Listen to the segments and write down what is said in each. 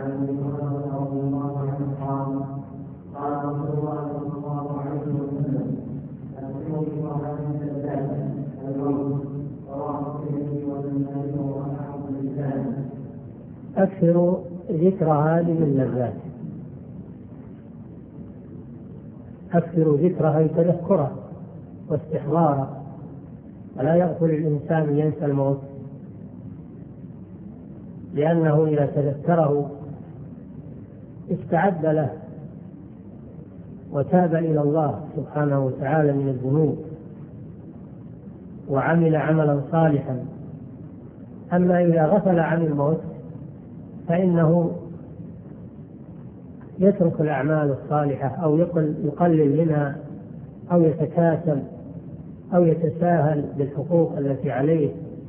عن ابي هريره رضي الله عنه قال رسول الله صلى الله عليه وسلم: اذكروا الله عند اللذات الموت، رواه الترمذي والنسائي وصححه الالباني. أكثر ذكر هذه اللذات، أكثر ذكرها تذكرها واستحضارها، ولا يغفل الإنسان ينسى الموت، لأنه إذا تذكره استعد له وتاب إلى الله سبحانه وتعالى من الذنوب وعمل عملا صالحا. أما إذا غفل عن الموت فإنه يترك الأعمال الصالحة أو يقلل منها أو يتكاسل أو يتساهل بالحقوق التي عليه.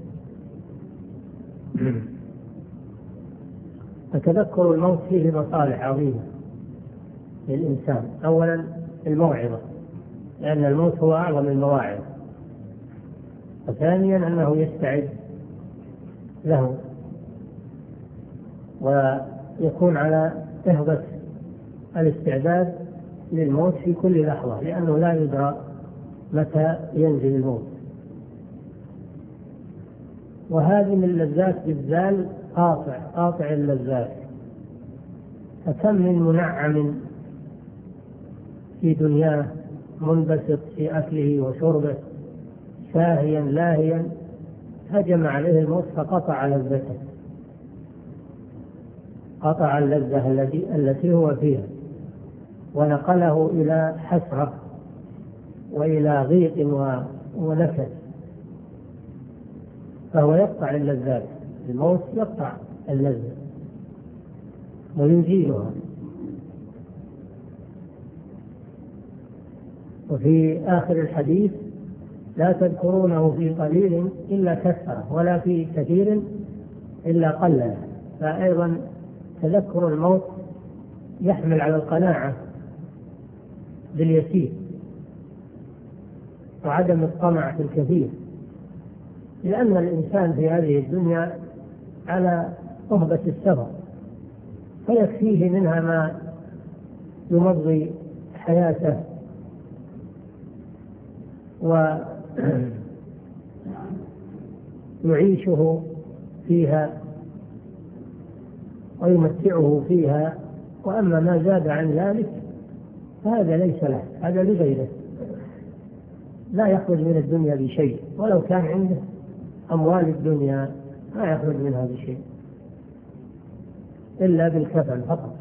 فتذكر الموت فيه مصالح عظيمة للإنسان. أولا الموعظة، لأن الموت هو أعظم المواعظ. وثانيا أنه يستعد له ويكون على إهبة الاستعداد للموت في كل لحظة، لأنه لا يدرى متى ينزل الموت. وهذه من اللذات بالذال قاطع اللذات. فكم من منعم في دنياه منبسط في أكله وشربه شاهيا لاهيا، هجم عليه الموت فقطع لذته، قطع اللذة التي هو فيها، ونقله إلى حسرة وإلى ضيق ونكد. فهو يقطع اللذات، الموت يقطع اللذة ويزيلها. وفي آخر الحديث: لا تذكرونه في قليل إلا كثره، ولا في كثير إلا قلله. فأيضا تذكر الموت يحمل على القناعة باليسير وعدم الطمع في الكثير، لأن الإنسان في هذه الدنيا على صهبة السفر، فيكفيه منها ما يمضي حياته ويعيشه فيها ويمتعه فيها. وأما ما زاد عن ذلك فهذا ليس له، هذا لغيره، لا يخرج من الدنيا بشيء، ولو كان عنده أموال الدنيا لا يخرج منها بشيء إلا بالكفن فقط.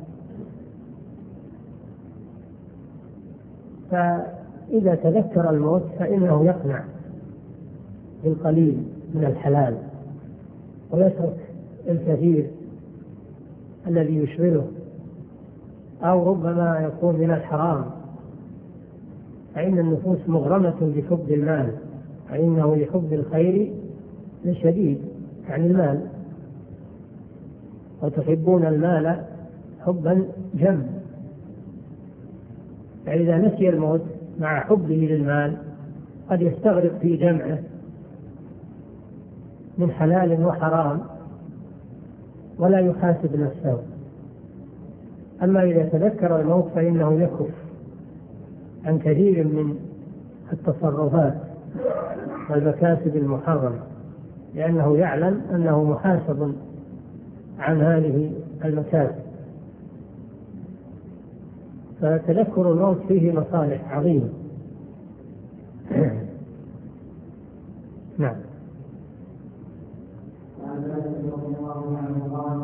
فإذا تذكر الموت فإنه يقنع بالقليل من الحلال ويترك الكثير الذي يشغله، أو ربما يكون من الحرام، فإن النفوس مغرمة بحب المال، فإنه لحب الخير لشديد، يعني المال، وتحبون المال حبا جما. فإذا نسي الموت مع حبه للمال قد يستغرق في جمعه من حلال وحرام ولا يحاسب نفسه. أما إذا تذكر الموت فإنه يكف عن كثير من التصرفات والمكاسب المحرمة، لأنه يعلم أنه محاسب عن هذه المكاسب. فتذكر الموت فيه مصالح عظيمة. نعم.